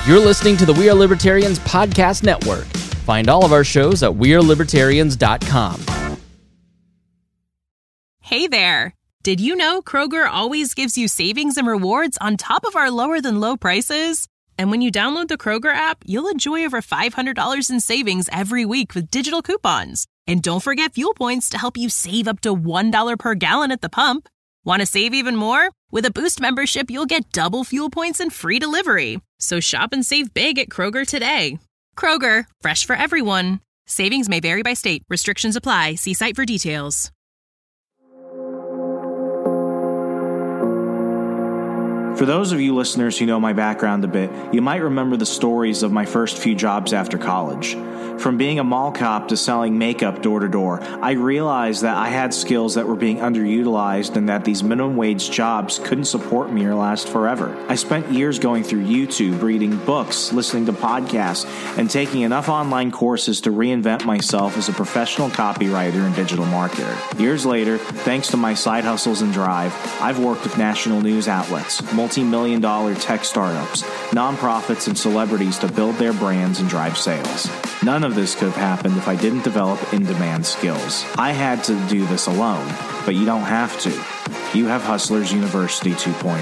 You're listening to the We Are Libertarians Podcast Network. Find all of our shows at wearelibertarians.com. Hey there! Did you know Kroger always gives you savings and rewards on top of our lower-than-low prices? And when you download the Kroger app, you'll enjoy over $500 in savings every week with digital coupons. And don't forget fuel points to help you save up to $1 per gallon at the pump. Want to save even more? With a Boost membership, you'll get double fuel points and free delivery. So shop and save big at Kroger today. Kroger, fresh for everyone. Savings may vary by state. Restrictions apply. See site for details. For those of you listeners who know my background a bit, you might remember the stories of my first few jobs after college. From being a mall cop to selling makeup door to door, I realized that I had skills that were being underutilized and that these minimum wage jobs couldn't support me or last forever. I spent years going through YouTube, reading books, listening to podcasts, and taking enough online courses to reinvent myself as a professional copywriter and digital marketer. Years later, thanks to my side hustles and drive, I've worked with national news outlets, multi-million-dollar tech startups, nonprofits, and celebrities to build their brands and drive sales. None of this could have happened if I didn't develop in-demand skills. I had to do this alone, but you don't have to. You have Hustlers University 2.0.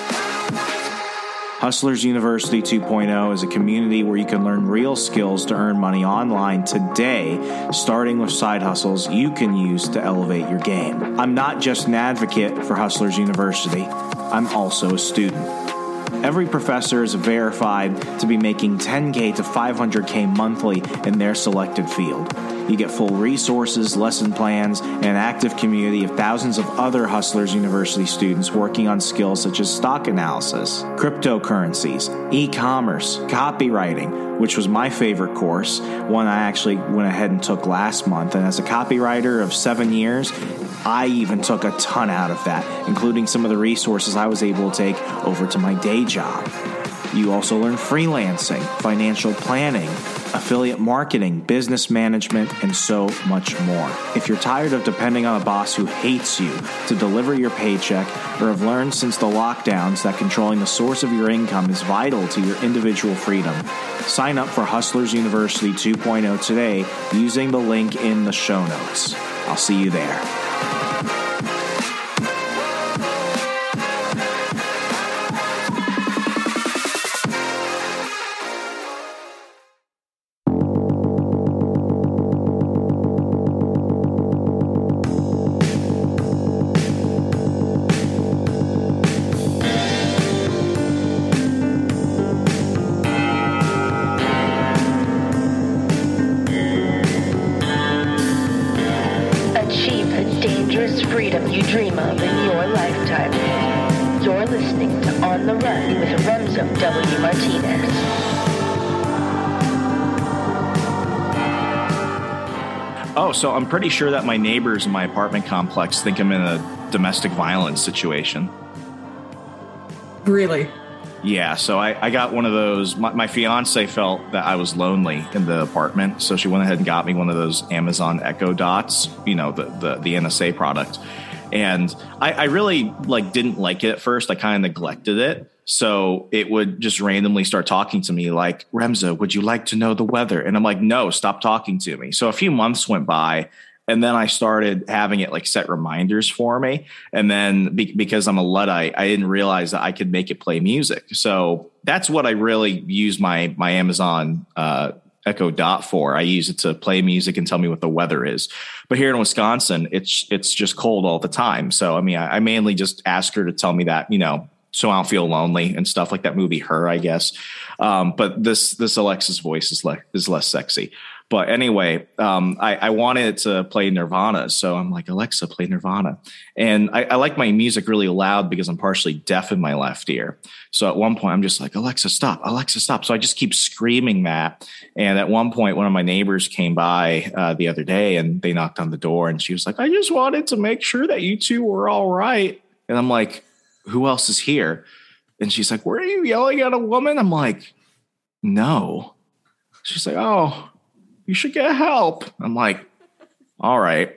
Hustlers University 2.0 is a community where you can learn real skills to earn money online today, starting with side hustles you can use to elevate your game. I'm not just an advocate for Hustlers University, I'm also a student. Every professor is verified to be making $10K to $500K monthly in their selected field. You get full resources, lesson plans, and an active community of thousands of other Hustlers University students working on skills such as stock analysis, cryptocurrencies, e-commerce, copywriting, which was my favorite course, one I actually went ahead and took last month. And as a copywriter of 7 years, I even took a ton out of that, including some of the resources I was able to take over to my day job. You also learn freelancing, financial planning, affiliate marketing, business management, and so much more. If you're tired of depending on a boss who hates you to deliver your paycheck, or have learned since the lockdowns that controlling the source of your income is vital to your individual freedom, sign up for Hustlers University 2.0 today using the link in the show notes. I'll see you there. Freedom you dream of in your lifetime. You're listening to On the Run with Remzo W. Martinez. Oh, so I'm pretty sure that my neighbors in my apartment complex think I'm in a domestic violence situation. Really? Yeah, so I got one of those. My fiance felt that I was lonely in the apartment, so she went ahead and got me one of those Amazon Echo Dots, you know, the NSA product. And I really didn't like it at first. I kind of neglected it. So it would just randomly start talking to me like, Remzo, would you like to know the weather? And I'm like, no, stop talking to me. So a few months went by. And then I started having it set reminders for me. And then because I'm a Luddite, I didn't realize that I could make it play music. So that's what I really use my Amazon Echo Dot for. I use it to play music and tell me what the weather is. But here in Wisconsin, it's just cold all the time. So, I mean, I mainly just ask her to tell me that, so I don't feel lonely and stuff like that movie, Her, I guess. But this Alexa's voice is less sexy. But anyway, I wanted it to play Nirvana. So I'm like, Alexa, play Nirvana. And I like my music really loud because I'm partially deaf in my left ear. So at one point, I'm just like, Alexa, stop. Alexa, stop. So I just keep screaming that. And at one point, one of my neighbors came by the other day and they knocked on the door. And she was like, I just wanted to make sure that you two were all right. And I'm like, who else is here? And she's like, were you yelling at a woman? I'm like, no. She's like, oh, you should get help. I'm like, all right.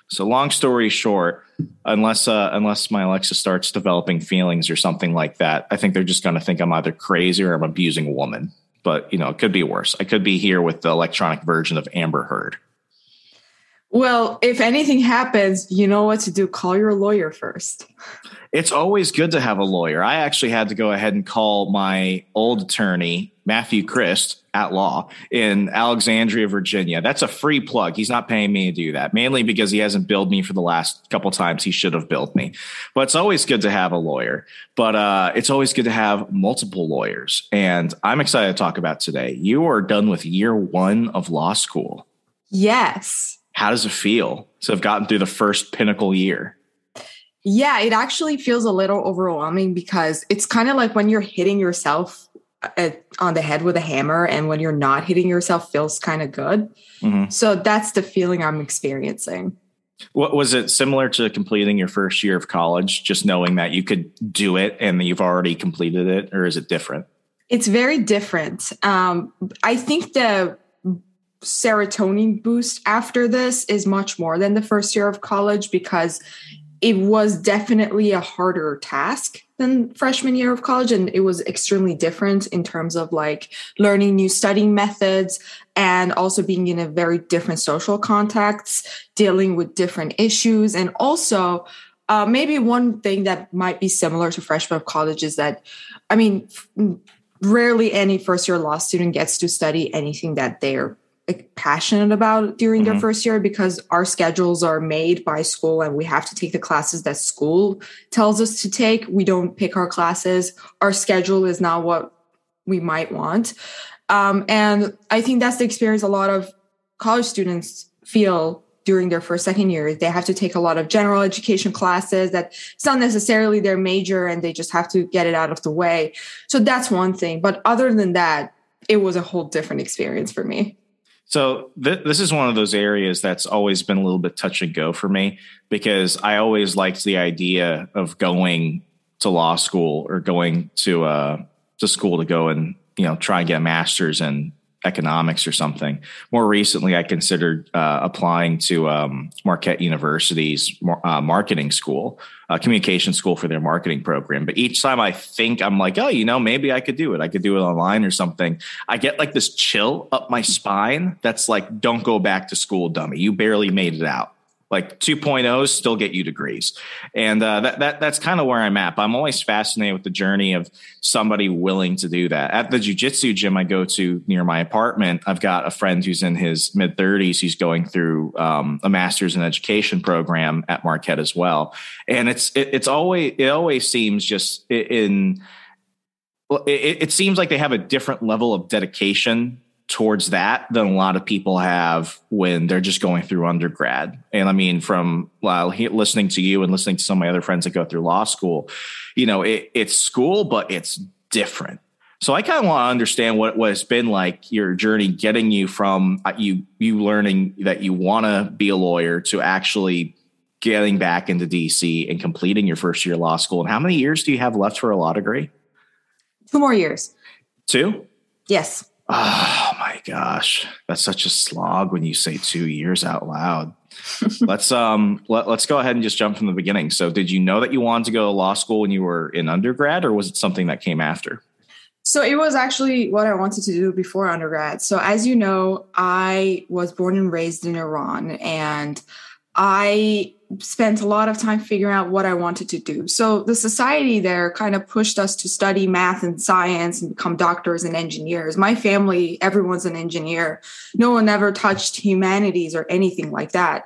So long story short, unless my Alexa starts developing feelings or something like that, I think they're just going to think I'm either crazy or I'm abusing a woman. But, it could be worse. I could be here with the electronic version of Amber Heard. Well, if anything happens, you know what to do. Call your lawyer first. It's always good to have a lawyer. I actually had to go ahead and call my old attorney, Matthew Christ, at law in Alexandria, Virginia. That's a free plug. He's not paying me to do that, mainly because he hasn't billed me for the last couple times he should have billed me. But it's always good to have a lawyer. But it's always good to have multiple lawyers. And I'm excited to talk about today. You are done with year 1 of law school. Yes. How does it feel to have gotten through the first pinnacle year? Yeah, it actually feels a little overwhelming because it's kind of like when you're hitting yourself on the head with a hammer, and when you're not hitting yourself feels kind of good. Mm-hmm. So that's the feeling I'm experiencing. What was it similar to completing your first year of college, just knowing that you could do it and you've already completed it, or is it different? It's very different. I think the serotonin boost after this is much more than the first year of college because it was definitely a harder task than freshman year of college. And it was extremely different in terms of like learning new studying methods and also being in a very different social context, dealing with different issues. And also maybe one thing that might be similar to freshman of college is that, rarely any first year law student gets to study anything that they're passionate about during their first year because our schedules are made by school and we have to take the classes that school tells us to take. We don't pick our classes. Our schedule is not what we might want. And I think that's the experience a lot of college students feel during their second year. They have to take a lot of general education classes that it's not necessarily their major and they just have to get it out of the way. So that's one thing. But other than that, it was a whole different experience for me. So this is one of those areas that's always been a little bit touch and go for me because I always liked the idea of going to law school or going to school to go and, try and get a master's in economics or something. More recently, I considered applying to Marquette University's marketing school, communication school for their marketing program. But each time I think I'm like, oh, maybe I could do it. I could do it online or something. I get like this chill up my spine. That's like, don't go back to school, dummy. You barely made it out. Like 2.0s still get you degrees. And that's kind of where I'm at. But I'm always fascinated with the journey of somebody willing to do that. At the jiu-jitsu gym I go to near my apartment, I've got a friend who's in his mid-30s. He's going through a master's in education program at Marquette as well. And it always seems just it seems like they have a different level of dedication towards that than a lot of people have when they're just going through undergrad. And from listening to you and listening to some of my other friends that go through law school, it's school, but it's different. So I kind of want to understand what it's been like your journey getting you from you learning that you want to be a lawyer to actually getting back into DC and completing your first year of law school. And how many years do you have left for a law degree? 2 more years. 2? Yes. Oh my gosh, that's such a slog when you say 2 years out loud. Let's go ahead and just jump from the beginning. So did you know that you wanted to go to law school when you were in undergrad, or was it something that came after? So it was actually what I wanted to do before undergrad. So as you know, I was born and raised in Iran, and I spent a lot of time figuring out what I wanted to do. So the society there kind of pushed us to study math and science and become doctors and engineers. My family, everyone's an engineer. No one ever touched humanities or anything like that.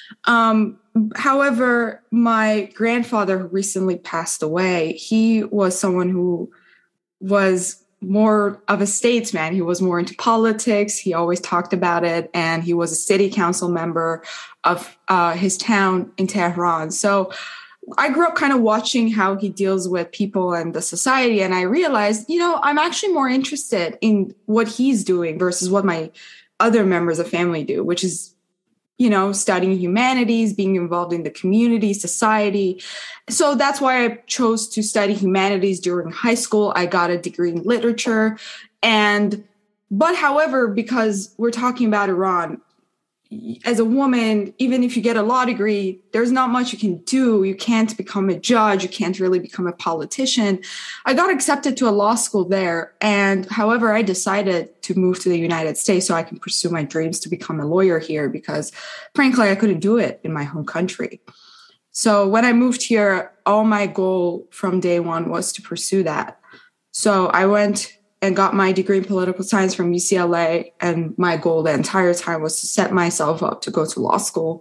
However, my grandfather, who recently passed away, he was someone who was more of a statesman. He was more into politics. He always talked about it. And he was a city council member of his town in Tehran. So I grew up kind of watching how he deals with people and the society. And I realized, I'm actually more interested in what he's doing versus what my other members of family do, which is, studying humanities, being involved in the community, society. So that's why I chose to study humanities during high school. I got a degree in literature. But however, because we're talking about Iran, as a woman, even if you get a law degree, there's not much you can do. You can't become a judge. You can't really become a politician. I got accepted to a law school there. And however, I decided to move to the United States so I can pursue my dreams to become a lawyer here, because frankly, I couldn't do it in my home country. So when I moved here, all my goal from day one was to pursue that. So I went and got my degree in political science from UCLA. And my goal the entire time was to set myself up to go to law school.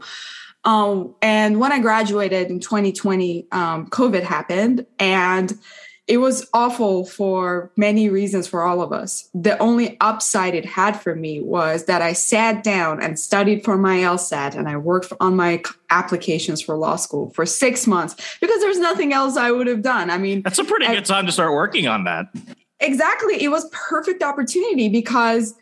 And when I graduated in 2020, COVID happened, and it was awful for many reasons for all of us. The only upside it had for me was that I sat down and studied for my LSAT, and I worked on my applications for law school for 6 months because there's nothing else I would have done. I mean, that's a pretty good time to start working on that. Exactly. It was perfect opportunity because,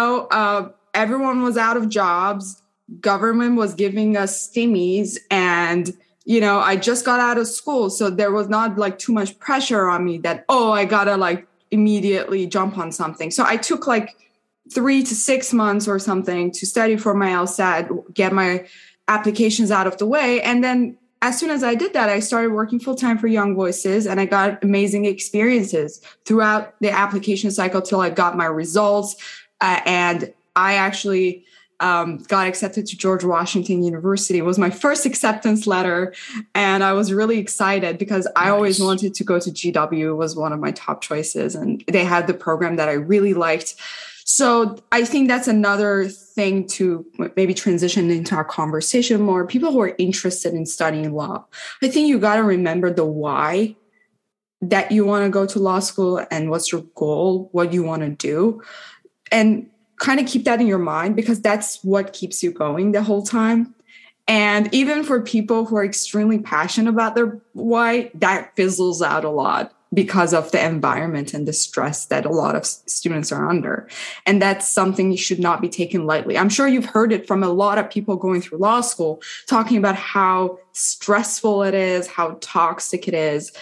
everyone was out of jobs. Government was giving us stimmies, and, I just got out of school. So there was not like too much pressure on me that, I gotta like immediately jump on something. So I took like 3 to 6 months or something to study for my LSAT, get my applications out of the way. And then as soon as I did that, I started working full-time for Young Voices, and I got amazing experiences throughout the application cycle till I got my results. And I actually got accepted to George Washington University. It was my first acceptance letter, and I was really excited because I always wanted to go to GW. It was one of my top choices, and they had the program that I really liked. So I think that's another thing to maybe transition into our conversation more. People who are interested in studying law, I think you got to remember the why that you want to go to law school and what's your goal, what you want to do, and kind of keep that in your mind, because that's what keeps you going the whole time. And even for people who are extremely passionate about their why, that fizzles out a lot because of the environment and the stress that a lot of students are under. And that's something you should not be taken lightly. I'm sure you've heard it from a lot of people going through law school, talking about how stressful it is, how toxic it is.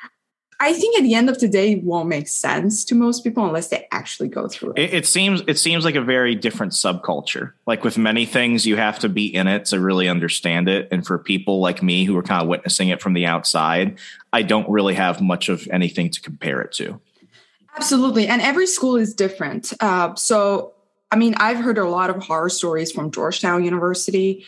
I think at the end of the day, it won't make sense to most people unless they actually go through it. It seems like a very different subculture. Like with many things, you have to be in it to really understand it. And for people like me who are kind of witnessing it from the outside, I don't really have much of anything to compare it to. Absolutely. And every school is different. So, I mean, I've heard a lot of horror stories from Georgetown University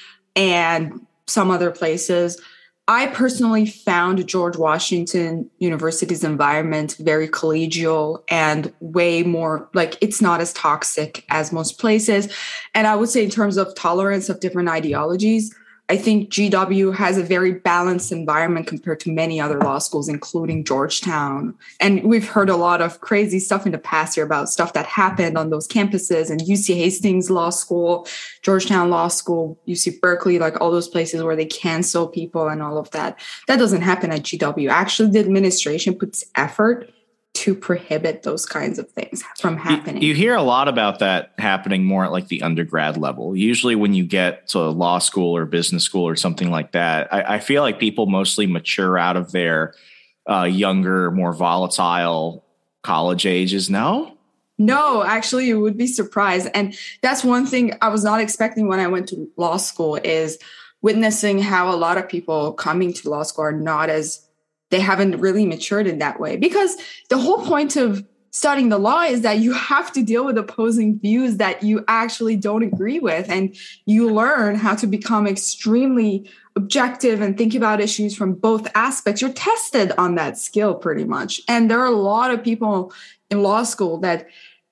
and some other places. I personally found George Washington University's environment very collegial and way more like it's not as toxic as most places. And I would say in terms of tolerance of different ideologies, I think GW has a very balanced environment compared to many other law schools, including Georgetown. And we've heard a lot of crazy stuff in the past year about stuff that happened on those campuses, and UC Hastings Law School, Georgetown Law School, UC Berkeley, like all those places where they cancel people and all of that. That doesn't happen at GW. Actually, the administration puts effort to prohibit those kinds of things from happening. You hear a lot about that happening more at like the undergrad level. Usually when you get to law school or business school or something like that, I feel like people mostly mature out of their younger, more volatile college ages. No, actually, you would be surprised. And that's one thing I was not expecting when I went to law school, is witnessing how a lot of people coming to law school are not as they haven't really matured in that way, because the whole point of studying the law is that you have to deal with opposing views that you actually don't agree with. And you learn how to become extremely objective and think about issues from both aspects. You're tested on that skill pretty much. And there are a lot of people in law school that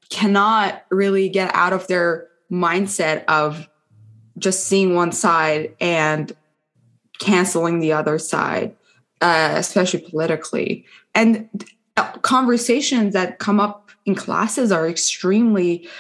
cannot really get out of their mindset of just seeing one side and canceling the other side. Especially politically. And conversations that come up in classes are extremely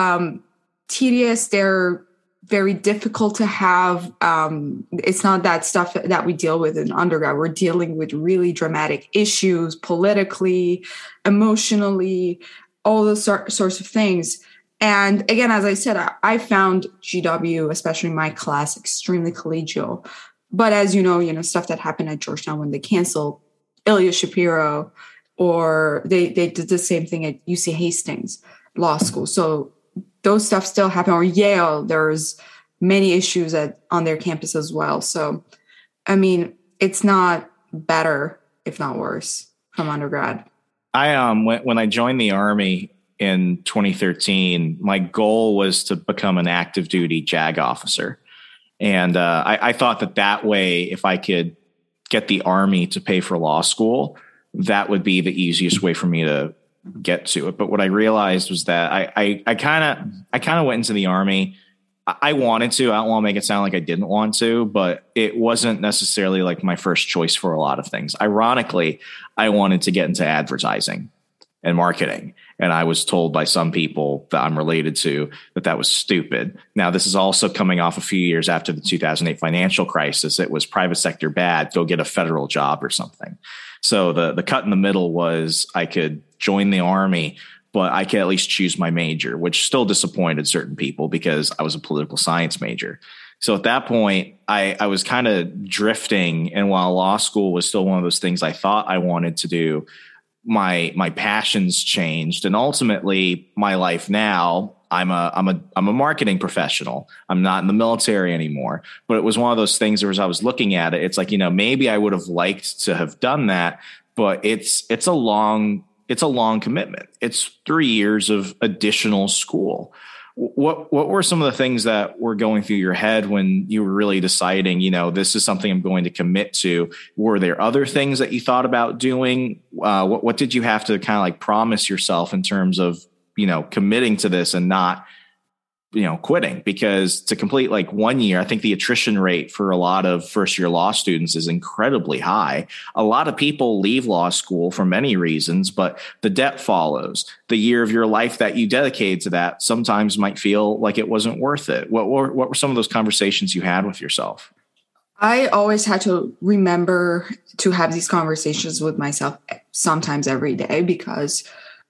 tedious. They're very difficult to have. It's not that stuff that we deal with in undergrad. We're dealing with really dramatic issues, politically, emotionally, all those sorts of things. And again, as I said, I found GW, especially my class, extremely collegial. But as you know, stuff that happened at Georgetown when they canceled Ilya Shapiro, or they did the same thing at UC Hastings Law School. So those stuff still happen. Or Yale, there's many issues on their campus as well. So, I mean, it's not better, if not worse, from undergrad. When I joined the Army in 2013, my goal was to become an active duty JAG officer. And I thought that way, if I could get the Army to pay for law school, that would be the easiest way for me to get to it. But what I realized was that I kind of went into the Army. I wanted to. I don't want to make it sound like I didn't want to, but it wasn't necessarily like my first choice for a lot of things. Ironically, I wanted to get into advertising and marketing. And I was told by some people that I'm related to that was stupid. Now, this is also coming off a few years after the 2008 financial crisis. It was private sector bad, go get a federal job or something. So the cut in the middle was I could join the Army, but I could at least choose my major, which still disappointed certain people because I was a political science major. So at that point, I was kind of drifting. And while law school was still one of those things I thought I wanted to do, my passions changed. And ultimately, my life now, I'm a marketing professional. I'm not in the military anymore. But it was one of those things where as I was looking at it, it's like, maybe I would have liked to have done that, but it's a long commitment. It's 3 years of additional school. What were some of the things that were going through your head when you were really deciding, this is something I'm going to commit to? Were there other things that you thought about doing? What did you have to kind of like promise yourself in terms of, committing to this and not, quitting? Because to complete like 1 year, I think the attrition rate for a lot of first year law students is incredibly high. A lot of people leave law school for many reasons, but the debt follows. The year of your life that you dedicated to that sometimes might feel like it wasn't worth it. What were some of those conversations you had with yourself? I always had to remember to have these conversations with myself sometimes every day because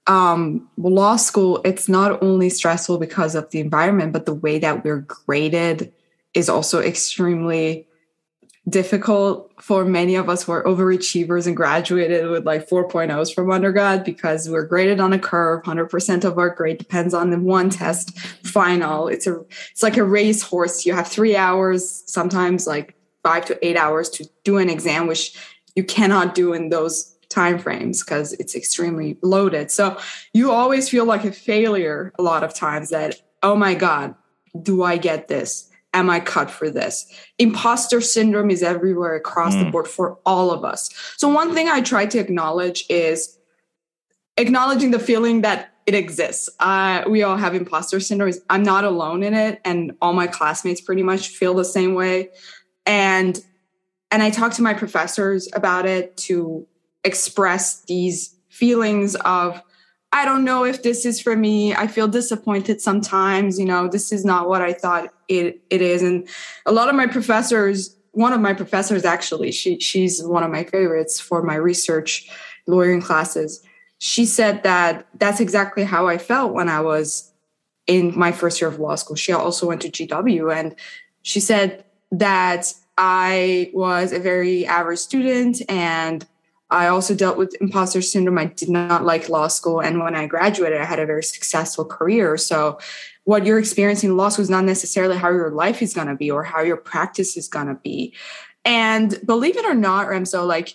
law school, it's not only stressful because of the environment, but the way that we're graded is also extremely difficult for many of us who are overachievers and graduated with like 4.0s from undergrad because we're graded on a curve. 100% of our grade depends on the one test final. It's like a racehorse. You have 3 hours, sometimes like 5 to 8 hours to do an exam, which you cannot do in those timeframes because it's extremely loaded. So you always feel like a failure a lot of times that, oh my God, do I get this? Am I cut for this? Imposter syndrome is everywhere across the board for all of us. So one thing I try to acknowledge is acknowledging the feeling that it exists. We all have imposter syndrome. I'm not alone in it. And all my classmates pretty much feel the same way. And I talk to my professors about it to express these feelings of, I don't know if this is for me. I feel disappointed sometimes, this is not what I thought it is. And a lot of my professors, one of my professors, actually, she's one of my favorites for my research lawyering classes. She said that that's exactly how I felt when I was in my first year of law school. She also went to GW, and she said that I was a very average student and I also dealt with imposter syndrome. I did not like law school. And when I graduated, I had a very successful career. So what you're experiencing in law school is not necessarily how your life is going to be or how your practice is going to be. And believe it or not, Remso, like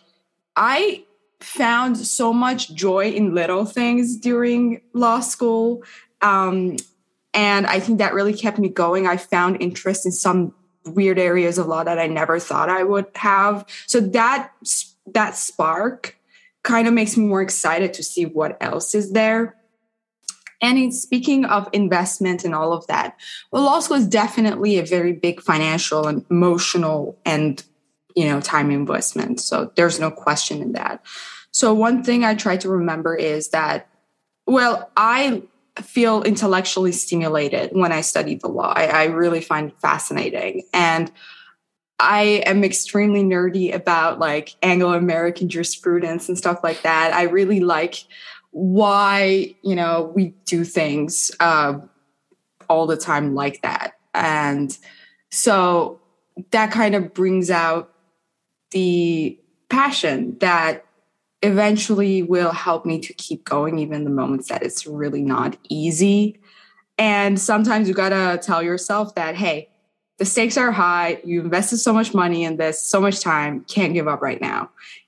I found so much joy in little things during law school. And I think that really kept me going. I found interest in some weird areas of law that I never thought I would have. So that spark kind of makes me more excited to see what else is there. And speaking of investment and all of that, well, law school is definitely a very big financial and emotional and, time investment. So there's no question in that. So one thing I try to remember is that, I feel intellectually stimulated when I study the law. I really find it fascinating. And I am extremely nerdy about like Anglo-American jurisprudence and stuff like that. I really like why, we do things all the time like that. And so that kind of brings out the passion that eventually will help me to keep going, even in the moments that it's really not easy. And sometimes you got to tell yourself that, hey, the stakes are high. You invested so much money in this, so much time, can't give up right now.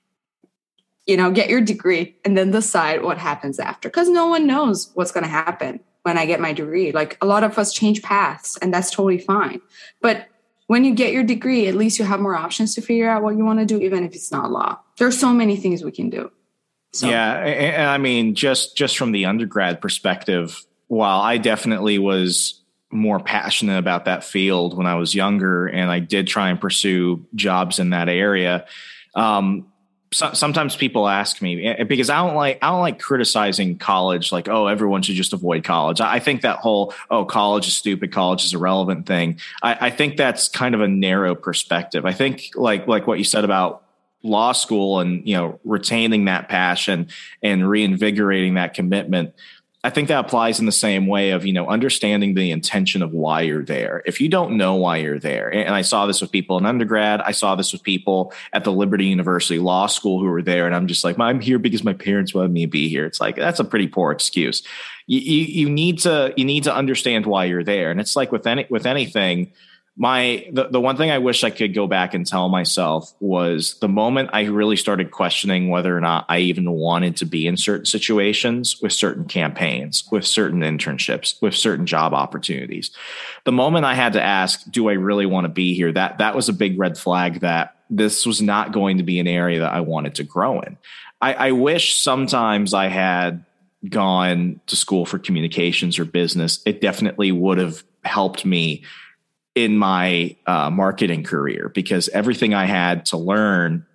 Get your degree and then decide what happens after, because no one knows what's going to happen when I get my degree. Like, a lot of us change paths, and that's totally fine. But when you get your degree, at least you have more options to figure out what you want to do, even if it's not law. There's so many things we can do. So. Yeah. And I mean, just from the undergrad perspective, while I definitely was more passionate about that field when I was younger, and I did try and pursue jobs in that area, sometimes people ask me, because I don't like criticizing college, like, oh, everyone should just avoid college. I think that whole, oh, college is stupid, college is irrelevant thing. I think that's kind of a narrow perspective. I think like what you said about law school and, retaining that passion and reinvigorating that commitment, I think that applies in the same way of, understanding the intention of why you're there. If you don't know why you're there, and I saw this with people in undergrad, I saw this with people at the Liberty University Law School who were there, and I'm just like, I'm here because my parents wanted me to be here. It's like, that's a pretty poor excuse. You need to understand why you're there. And it's like with anything, the one thing I wish I could go back and tell myself was the moment I really started questioning whether or not I even wanted to be in certain situations, with certain campaigns, with certain internships, with certain job opportunities. The moment I had to ask, do I really want to be here? That was a big red flag that this was not going to be an area that I wanted to grow in. I wish sometimes I had gone to school for communications or business. It definitely would have helped me in my marketing career, because everything I had to learn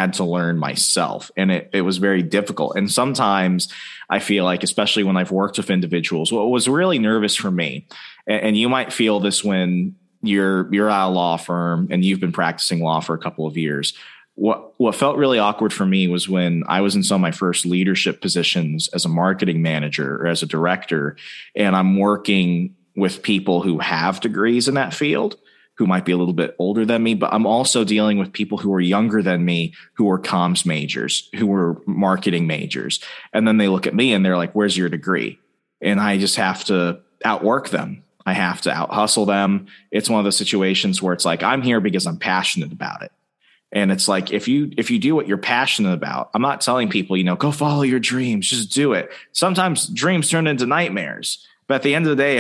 myself, and it was very difficult. And sometimes I feel like, especially when I've worked with individuals, what was really nervous for me, and you might feel this when you're at a law firm and you've been practicing law for a couple of years. What felt really awkward for me was when I was in some of my first leadership positions as a marketing manager or as a director, and I'm working with people who have degrees in that field, who might be a little bit older than me, but I'm also dealing with people who are younger than me, who are comms majors, who are marketing majors. And then they look at me and they're like, where's your degree? And I just have to outwork them. I have to out hustle them. It's one of those situations where it's like, I'm here because I'm passionate about it. And it's like, if you do what you're passionate about, I'm not telling people, go follow your dreams, just do it. Sometimes dreams turn into nightmares. But at the end of the day,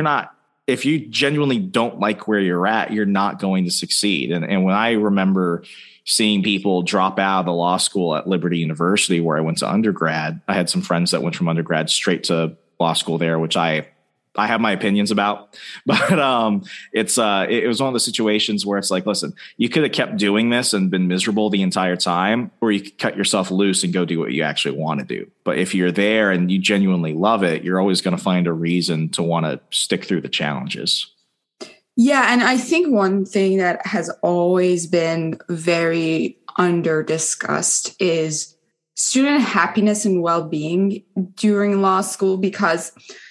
if you genuinely don't like where you're at, you're not going to succeed. And when I remember seeing people drop out of the law school at Liberty University, where I went to undergrad, I had some friends that went from undergrad straight to law school there, which I have my opinions about, but it was one of the situations where it's like, listen, you could have kept doing this and been miserable the entire time, or you could cut yourself loose and go do what you actually want to do. But if you're there and you genuinely love it, you're always going to find a reason to want to stick through the challenges. Yeah. And I think one thing that has always been very under discussed is student happiness and well-being during law school, because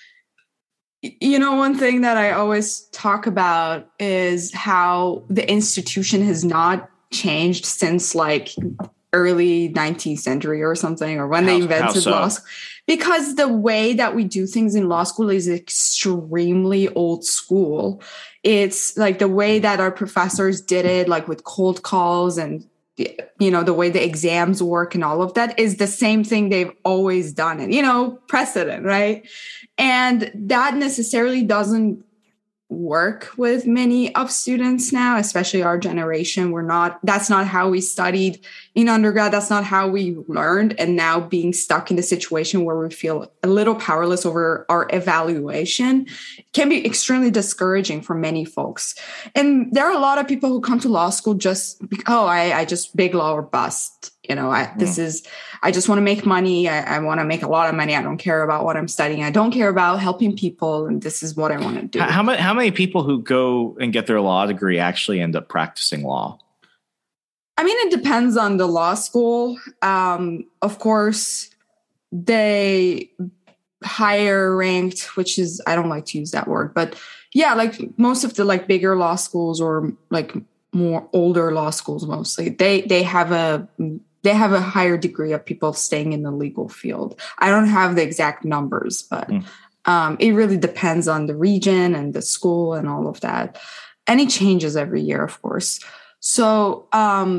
one thing that I always talk about is how the institution has not changed since like early 19th century or something, or when they invented law school. Because the way that we do things in law school is extremely old school. It's like the way that our professors did it, like with cold calls and the way the exams work and all of that is the same thing they've always done it, precedent, right? And that necessarily doesn't work with many of students now, especially our generation. That's not how we studied in undergrad. That's not how we learned. And now being stuck in the situation where we feel a little powerless over our evaluation can be extremely discouraging for many folks. And there are a lot of people who come to law school just, I just big law or bust. I just want to make money. I want to make a lot of money. I don't care about what I'm studying. I don't care about helping people. And this is what I want to do. How many people who go and get their law degree actually end up practicing law? I mean, it depends on the law school. Of course, they higher ranked, which is, I don't like to use that word, but yeah, like most of the like bigger law schools or like more older law schools, mostly they have a higher degree of people staying in the legal field. I don't have the exact numbers, but it really depends on the region and the school and all of that. and it changes every year, of course. So,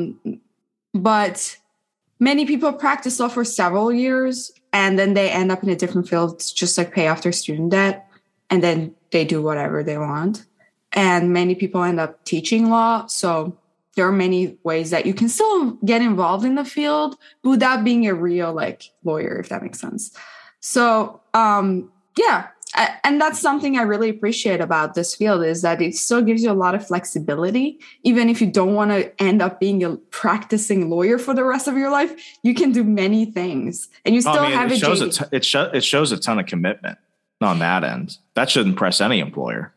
but many people practice law for several years and then they end up in a different field, just like pay off their student debt, and then they do whatever they want. And many people end up teaching law. So there are many ways that you can still get involved in the field without being a real like lawyer, if that makes sense. So, yeah. And that's something I really appreciate about this field is that it still gives you a lot of flexibility. Even if you don't want to end up being a practicing lawyer for the rest of your life, you can do many things and you still have it shows a ton of commitment on that end. That should impress any employer.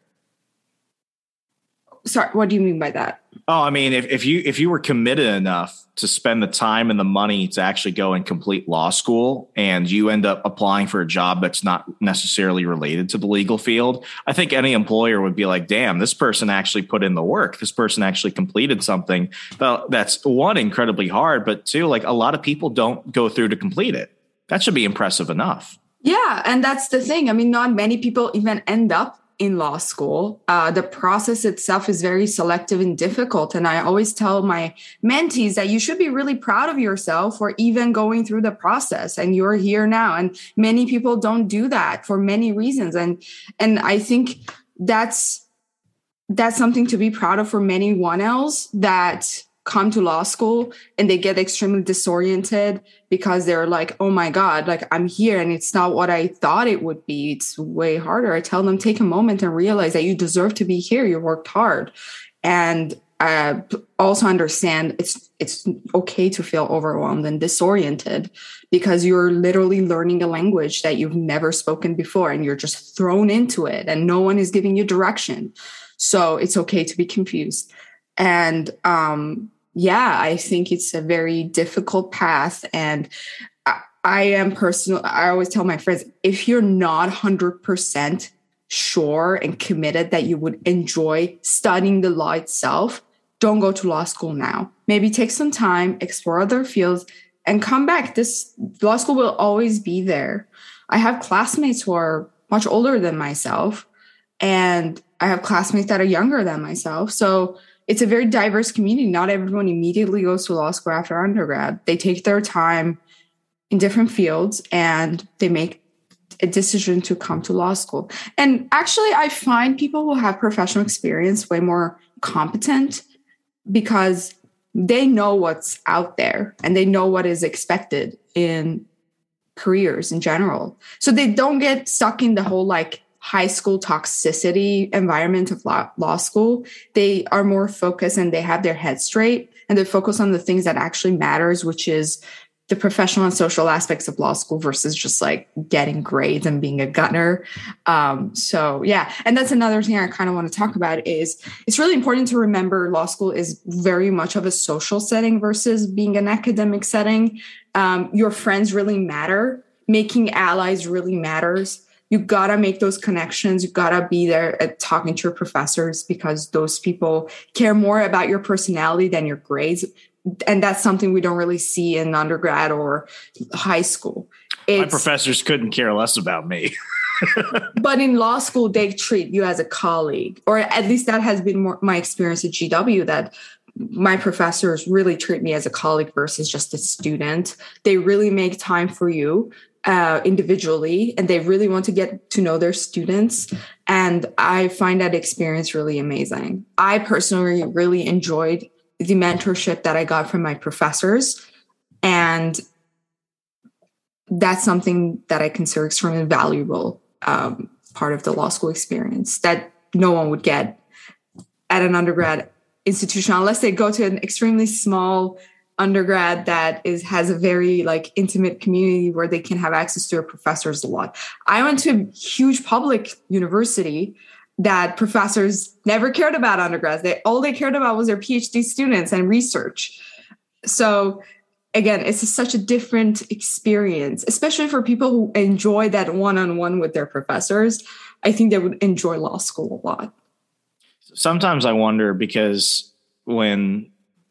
Sorry, what do you mean by that? Oh, I mean, if you were committed enough to spend the time and the money to actually go and complete law school, and you end up applying for a job that's not necessarily related to the legal field, I think any employer would be like, damn, this person actually put in the work. This person actually completed something that's, one, incredibly hard, but two, like a lot of people don't go through to complete it. That should be impressive enough. Yeah. And that's the thing. I mean, not many people even end up in law school. The process itself is very selective and difficult. And I always tell my mentees that you should be really proud of yourself for even going through the process. And you're here now. And many people don't do that for many reasons. And I think that's something to be proud of for many 1Ls that come to law school and they get extremely disoriented because they're like, oh my God, like I'm here and it's not what I thought it would be. It's way harder. I tell them, take a moment and realize that you deserve to be here. You worked hard. And also understand it's okay to feel overwhelmed and disoriented because you're literally learning a language that you've never spoken before and you're just thrown into it and no one is giving you direction. So it's okay to be confused. And yeah, I think it's a very difficult path. And I always tell my friends, if you're not 100% sure and committed that you would enjoy studying the law itself, don't go to law school now. Maybe take some time, explore other fields, and come back. This law school will always be there. I have classmates who are much older than myself, and I have classmates that are younger than myself. So it's a very diverse community. Not everyone immediately goes to law school after undergrad. They take their time in different fields and they make a decision to come to law school. And actually, I find people who have professional experience way more competent because they know what's out there and they know what is expected in careers in general. So they don't get stuck in the whole like high school toxicity environment of law school. They are more focused and they have their head straight and they focus on the things that actually matters, which is the professional and social aspects of law school versus just like getting grades and being a gunner. So yeah. And that's another thing I kind of want to talk about is it's really important to remember law school is very much of a social setting versus being an academic setting. Your friends really matter. Making allies really matters. You gotta make those connections. You gotta be there at talking to your professors because those people care more about your personality than your grades. And that's something we don't really see in undergrad or high school. My professors couldn't care less about me. But in law school, they treat you as a colleague, or at least that has been my experience at GW, that my professors really treat me as a colleague versus just a student. They really make time for you individually, and they really want to get to know their students. And I find that experience really amazing. I personally really enjoyed the mentorship that I got from my professors. And that's something that I consider extremely valuable part of the law school experience that no one would get at an undergrad institution unless they go to an extremely small undergrad that has a very like intimate community where they can have access to their professors a lot. I went to a huge public university that professors never cared about undergrads. All they cared about was their PhD students and research. So again, it's such a different experience, especially for people who enjoy that one-on-one with their professors. I think they would enjoy law school a lot. Sometimes I wonder because when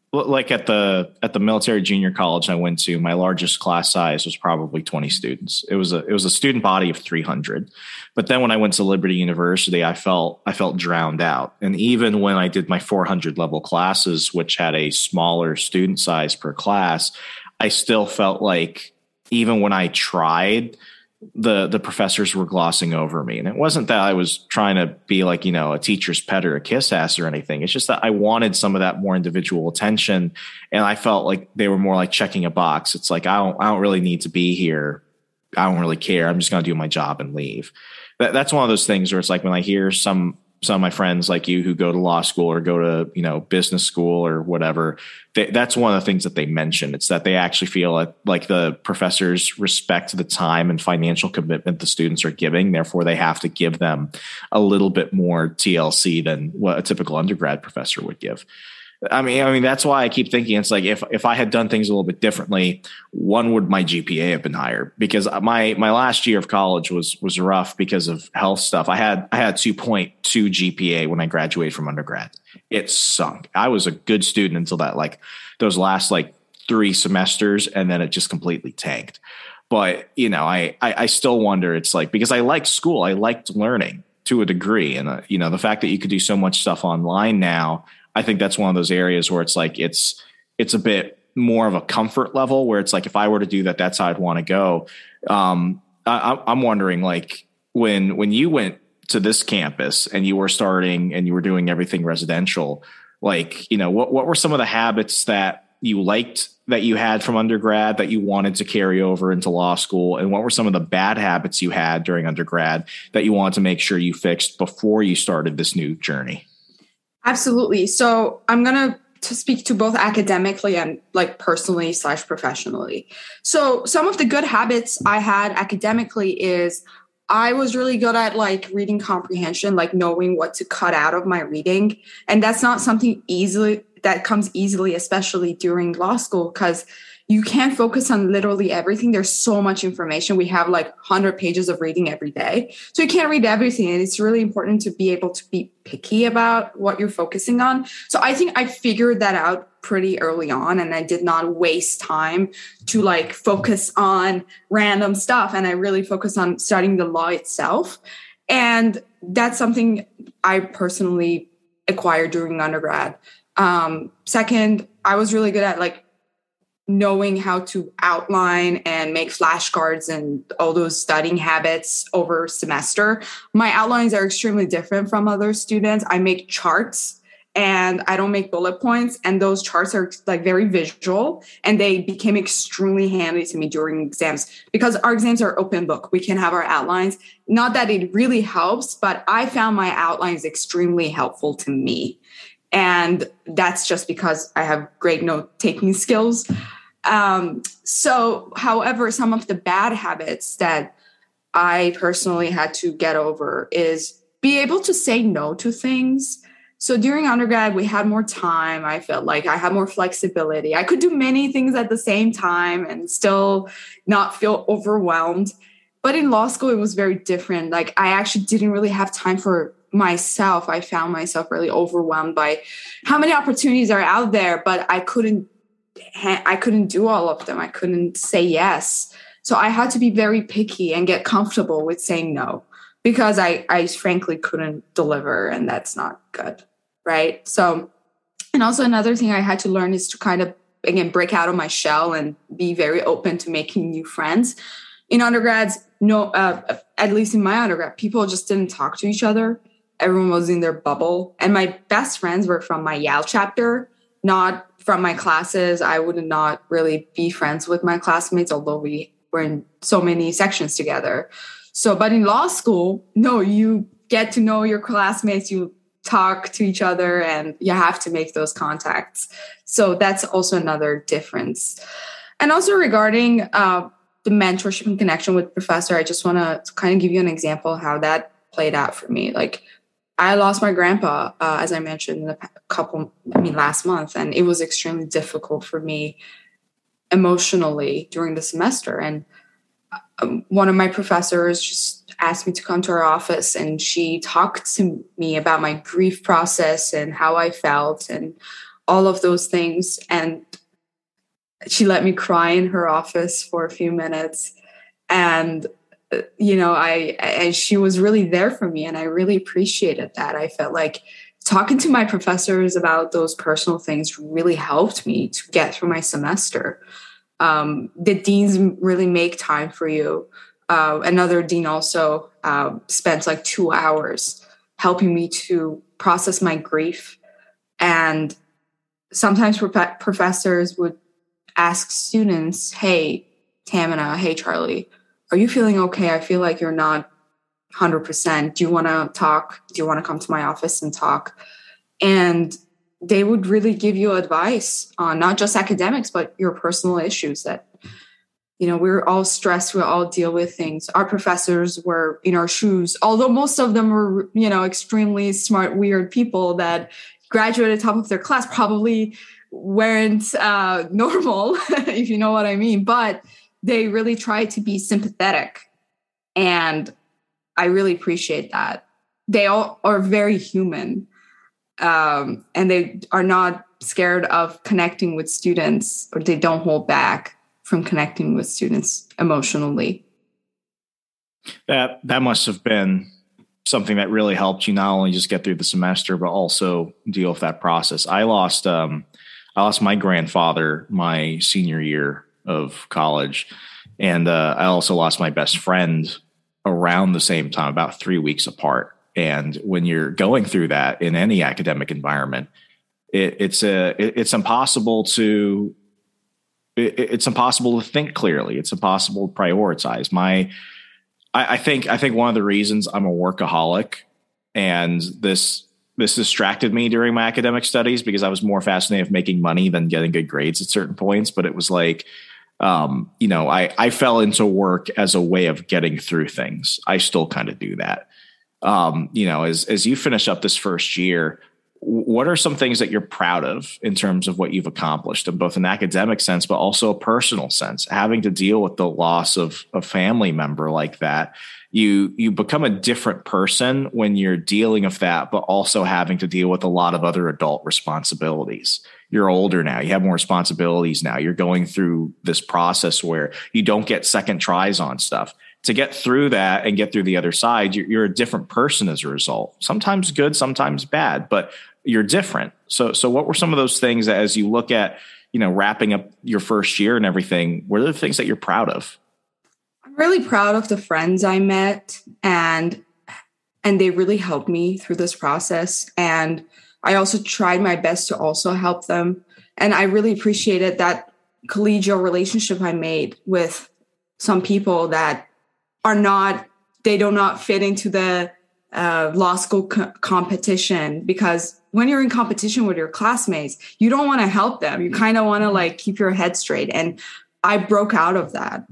Like at the military junior college I went to, my largest class size was probably 20 students. It was a student body of 300. But then when I went to Liberty University, I felt drowned out. And even when I did my 400 level classes, which had a smaller student size per class, I still felt like even when I tried, the professors were glossing over me. And it wasn't that I was trying to be like, a teacher's pet or a kiss ass or anything. It's just that I wanted some of that more individual attention. And I felt like they were more like checking a box. It's like, I don't really need to be here. I don't really care. I'm just going to do my job and leave. That's one of those things where it's like when I hear some of my friends like you who go to law school or go to, business school or whatever, that's one of the things that they mention. It's that they actually feel like the professors respect the time and financial commitment the students are giving. Therefore, they have to give them a little bit more TLC than what a typical undergrad professor would give. I mean, that's why I keep thinking it's like if I had done things a little bit differently, would my GPA have been higher? Because my last year of college was rough because of health stuff. I had 2.2 GPA when I graduated from undergrad. It sunk. I was a good student until that those last 3 semesters, and then it just completely tanked. But I still wonder. It's like because I liked school, I liked learning to a degree, and the fact that you could do so much stuff online now. I think that's one of those areas where it's like it's a bit more of a comfort level where it's like if I were to do that, that's how I'd want to go. I'm wondering when you went to this campus and you were starting and you were doing everything residential, what were some of the habits that you liked that you had from undergrad that you wanted to carry over into law school? And what were some of the bad habits you had during undergrad that you wanted to make sure you fixed before you started this new journey? Absolutely. So I'm going to speak to both academically and personally / professionally. So some of the good habits I had academically is I was really good at reading comprehension, knowing what to cut out of my reading. And that's not something that comes easily, especially during law school, because you can't focus on literally everything. There's so much information. We have 100 pages of reading every day. So you can't read everything. And it's really important to be able to be picky about what you're focusing on. So I think I figured that out pretty early on, and I did not waste time to focus on random stuff. And I really focused on studying the law itself. And that's something I personally acquired during undergrad. Second, I was really good at knowing how to outline and make flashcards and all those studying habits over semester. My outlines are extremely different from other students. I make charts and I don't make bullet points. And those charts are very visual, and they became extremely handy to me during exams because our exams are open book. We can have our outlines. Not that it really helps, but I found my outlines extremely helpful to me. And that's just because I have great note-taking skills. However, some of the bad habits that I personally had to get over is be able to say no to things. So during undergrad, we had more time. I felt like I had more flexibility. I could do many things at the same time and still not feel overwhelmed. But in law school, it was very different. I actually didn't really have time for myself. I found myself really overwhelmed by how many opportunities are out there, but I couldn't do all of them. I couldn't say yes. So I had to be very picky and get comfortable with saying no because I frankly couldn't deliver, and that's not good. Right. So, and also another thing I had to learn is to kind of, again, break out of my shell and be very open to making new friends. In undergrads, at least in my undergrad, people just didn't talk to each other. Everyone was in their bubble. And my best friends were from my Yale chapter, not from my classes. I would not really be friends with my classmates, although we were in so many sections together. So, but in law school, no, you get to know your classmates, you talk to each other, and you have to make those contacts. So that's also another difference. And also regarding the mentorship and connection with professor, I just want to kind of give you an example of how that played out for me. I lost my grandpa, as I mentioned, last month, and it was extremely difficult for me emotionally during the semester. And one of my professors just asked me to come to her office, and she talked to me about my grief process and how I felt and all of those things. And she let me cry in her office for a few minutes. And, she was really there for me. And I really appreciated that. I felt like talking to my professors about those personal things really helped me to get through my semester. The deans really make time for you. Another dean also spent like 2 hours helping me to process my grief. And sometimes professors would ask students, hey, Tamina, hey, Charlie, are you feeling okay? I feel like you're not 100%. Do you want to talk? Do you want to come to my office and talk? And they would really give you advice on not just academics, but your personal issues that, we're all stressed. We all deal with things. Our professors were in our shoes, although most of them were, extremely smart, weird people that graduated top of their class, probably weren't normal, if you know what I mean. But they really tried to be sympathetic. And I really appreciate that. They all are very human. And they are not scared of connecting with students, or they don't hold back from connecting with students emotionally. That must have been something that really helped you not only just get through the semester, but also deal with that process. I lost my grandfather my senior year of college, and I also lost my best friend around the same time, about 3 weeks apart. And when you're going through that in any academic environment, it's impossible to think clearly. It's impossible to prioritize. I think one of the reasons I'm a workaholic, and this distracted me during my academic studies, because I was more fascinated with making money than getting good grades at certain points. But it was like, I fell into work as a way of getting through things. I still kind of do that. As you finish up this first year, what are some things that you're proud of in terms of what you've accomplished in both an academic sense, but also a personal sense, having to deal with the loss of a family member like that? You become a different person when you're dealing with that, but also having to deal with a lot of other adult responsibilities. You're older now. You have more responsibilities now. You're going through this process where you don't get second tries on stuff. To get through that and get through the other side, you're a different person as a result. Sometimes good, sometimes bad, but you're different. So what were some of those things that, as you look at, wrapping up your first year and everything, what are the things that you're proud of? I'm really proud of the friends I met, and they really helped me through this process. And I also tried my best to also help them. And I really appreciated that collegial relationship I made with some people that do not fit into the law school competition, because when you're in competition with your classmates, you don't want to help them. You kind of want to keep your head straight. And I broke out of that,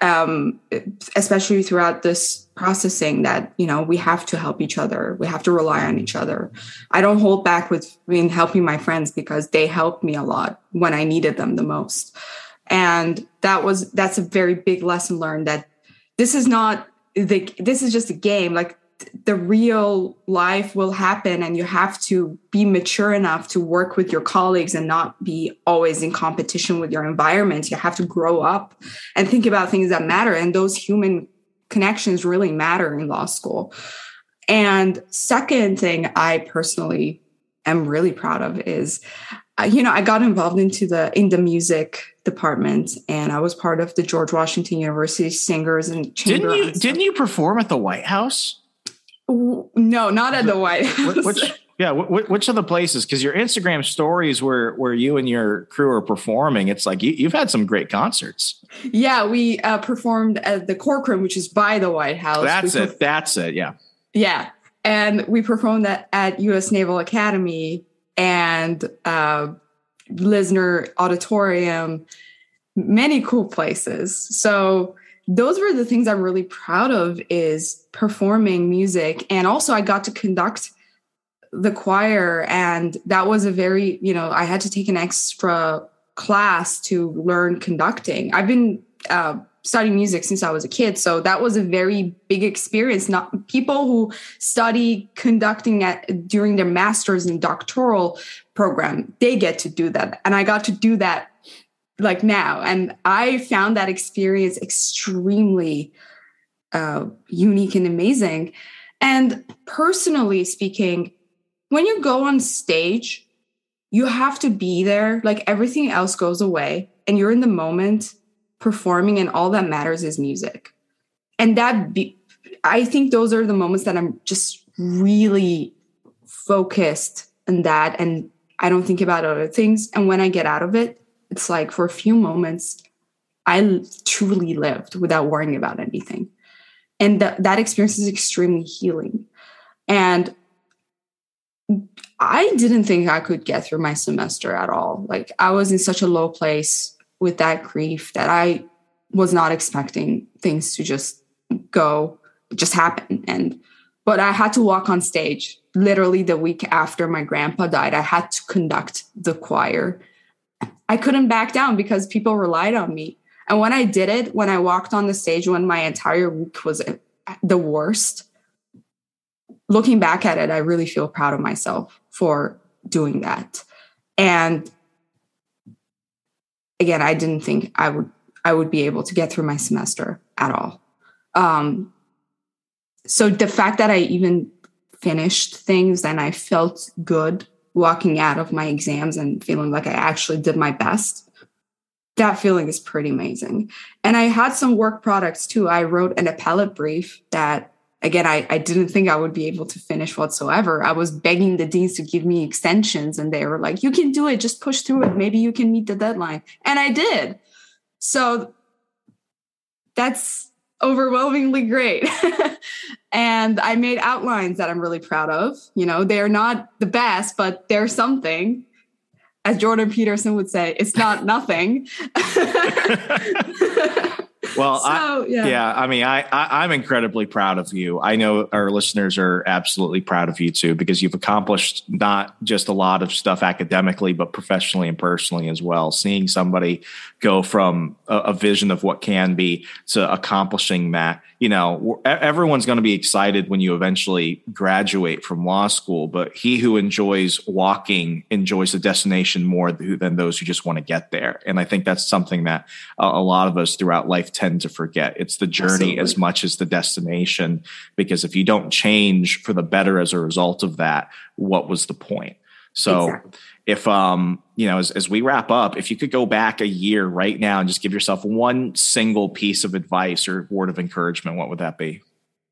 especially throughout this processing, that, we have to help each other. We have to rely on each other. I don't hold back in helping my friends, because they helped me a lot when I needed them the most. And that's a very big lesson learned, that this is just a game. Like, the real life will happen, and you have to be mature enough to work with your colleagues and not be always in competition with your environment. You have to grow up and think about things that matter. And those human connections really matter in law school. And second thing I personally am really proud of is, I got involved in the music department, and I was part of the George Washington University Singers and Chamber. Didn't you perform at the White House? No, not at the White House. Which of the places? Because your Instagram stories where you and your crew are performing, it's like you've had some great concerts. Yeah, we performed at the Corcoran, which is by the White House. That's it. Yeah. Yeah. And we performed at U.S. Naval Academy and Lisner Auditorium, many cool places. So those were the things I'm really proud of, is performing music. And also I got to conduct the choir, and that was a very, I had to take an extra class to learn conducting. I've been studying music since I was a kid. So that was a very big experience. Not people who study conducting during their master's and doctoral program, they get to do that. And I got to do that like now. And I found that experience extremely unique and amazing. And personally speaking, when you go on stage, you have to be there. Like everything else goes away and you're in the moment performing, and all that matters is music. And I think those are the moments that I'm just really focused on that. And I don't think about other things. And when I get out of it, it's like for a few moments, I truly lived without worrying about anything. And that experience is extremely healing. And I didn't think I could get through my semester at all. Like I was in such a low place with that grief that I was not expecting things to just happen. But I had to walk on stage literally the week after my grandpa died. I had to conduct the choir. I couldn't back down because people relied on me. And when I did it, when I walked on the stage, when my entire week was the worst, looking back at it, I really feel proud of myself for doing that. And again, I didn't think I would be able to get through my semester at all. So the fact that I even finished things and I felt good walking out of my exams and feeling like I actually did my best, that feeling is pretty amazing. And I had some work products too. I wrote an appellate brief that, again, I didn't think I would be able to finish whatsoever. I was begging the deans to give me extensions and they were like, you can do it, just push through it. Maybe you can meet the deadline. And I did. So that's overwhelmingly great. And I made outlines that I'm really proud of. You know, they're not the best, but they're something. As Jordan Peterson would say, it's not nothing. Well, so, I mean, I'm incredibly proud of you. I know our listeners are absolutely proud of you too, because you've accomplished not just a lot of stuff academically, but professionally and personally as well. Seeing somebody go from a vision of what can be to accomplishing that, you know, everyone's going to be excited when you eventually graduate from law school, but he who enjoys walking enjoys the destination more than those who just want to get there. And I think that's something that a lot of us throughout life tend to forget. It's the journey Absolutely. As much as the destination, because if you don't change for the better as a result of that, what was the point? So exactly. If, you know, as we wrap up, if you could go back a year right now and just give yourself one single piece of advice or word of encouragement, what would that be?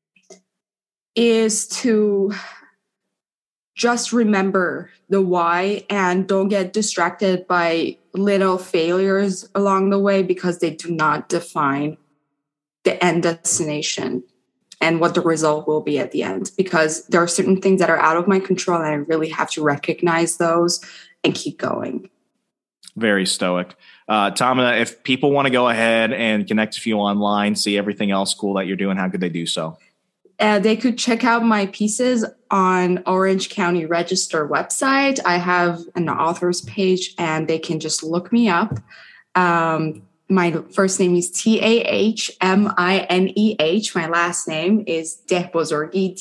Is to just remember the why and don't get distracted by little failures along the way, because they do not define the end destination and what the result will be at the end, because there are certain things that are out of my control and I really have to recognize those and keep going. Very stoic. Tamina, if people want to go ahead and connect with you online, see everything else cool that you're doing, how could they do so? They could check out my pieces on Orange County Register website. I have an author's page and they can just look me up. My first name is Tahmineh. My last name is Dehbozorgi,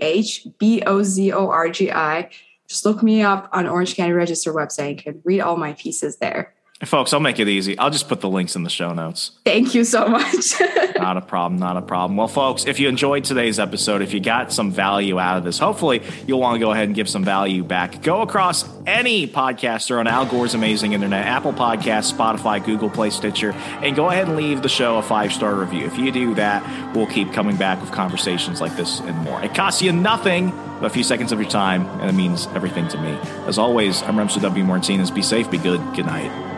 Dehbozorgi. Just look me up on Orange County Register website. You can read all my pieces there. Folks, I'll make it easy. I'll just put the links in the show notes. Thank you so much. Not a problem. Not a problem. Well, folks, if you enjoyed today's episode, if you got some value out of this, hopefully you'll want to go ahead and give some value back. Go across any podcaster on Al Gore's Amazing Internet, Apple Podcasts, Spotify, Google Play, Stitcher, and go ahead and leave the show a 5-star review. If you do that, we'll keep coming back with conversations like this and more. It costs you nothing but a few seconds of your time, and it means everything to me. As always, I'm Remso W. Martinez. Be safe, be good. Good night.